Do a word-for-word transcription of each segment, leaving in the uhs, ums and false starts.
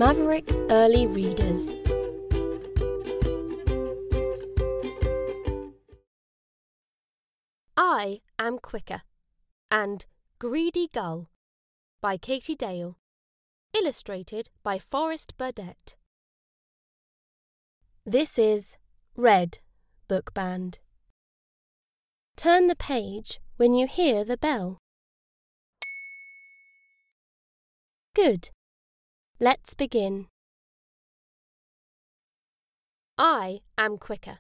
Maverick Early Readers. I Am Quicker and Greedy Gull by Katie Dale. Illustrated by Forrest Burdett. This is Red Book Band. Turn the page when you hear the bell. Good. Let's begin. I am quicker.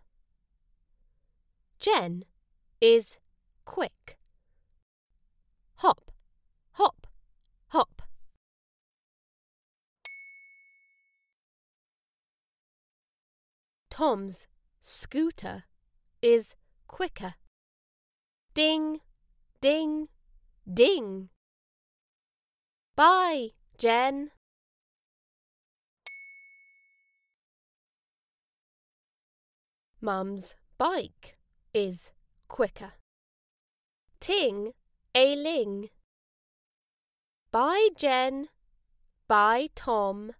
Jen is quick. Hop, hop, hop. Tom's scooter is quicker. Ding, ding, ding. Bye, Jen. Mum's bike is quicker. Ting-a-ling. Bye, Jen. Bye, Tom.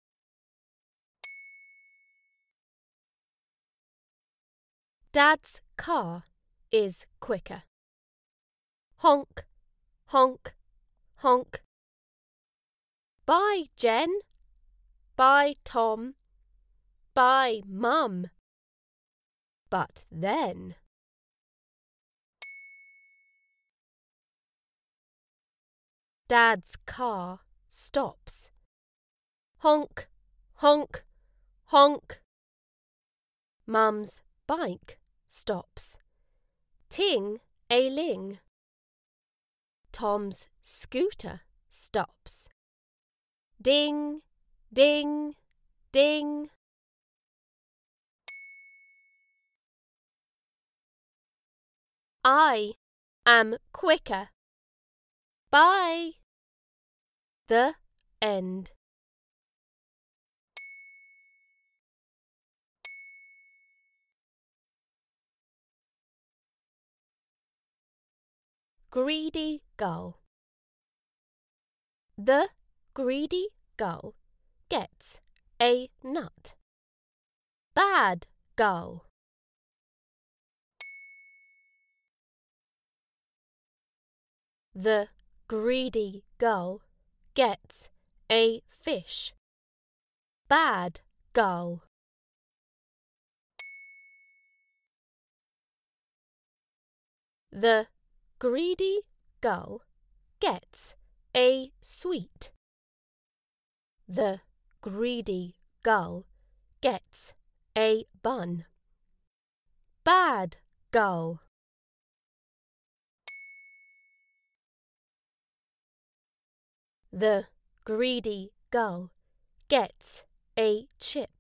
Dad's car is quicker. Honk, honk, honk. Bye, Jen. Bye, Tom. Bye, Mum. But then... Dad's car stops. Honk, honk, honk. Mum's bike stops. Ting-a-ling. Tom's scooter stops. Ding, ding, ding. I am quicker. Bye. The end. Greedy Gull. The greedy gull gets a nut. Bad gull. The greedy gull gets a fish. Bad gull. The greedy gull gets a sweet. The greedy gull gets a bun. Bad gull. The greedy gull gets a chip.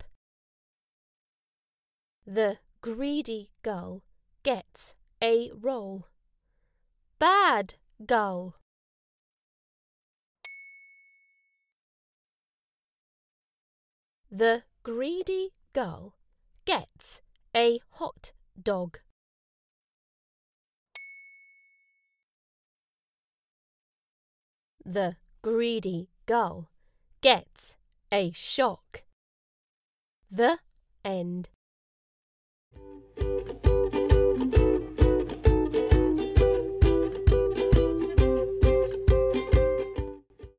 The greedy gull gets a roll. Bad gull. The greedy gull gets a hot dog. The greedy gull gets a shock. The end.